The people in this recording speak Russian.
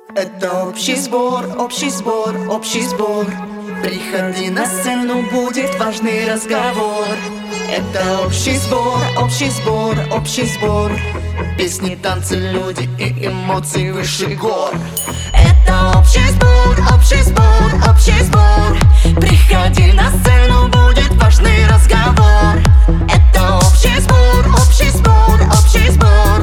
Это общий сбор, общий сбор, общий сбор. Приходи на сцену, будет важный разговор. Это общий сбор, общий сбор, общий сбор. Песни, танцы, люди и эмоции выше гор. Это общий сбор, общий сбор, общий сбор. Приходи на сцену, будет важный разговор. Это общий сбор, общий сбор, общий сбор.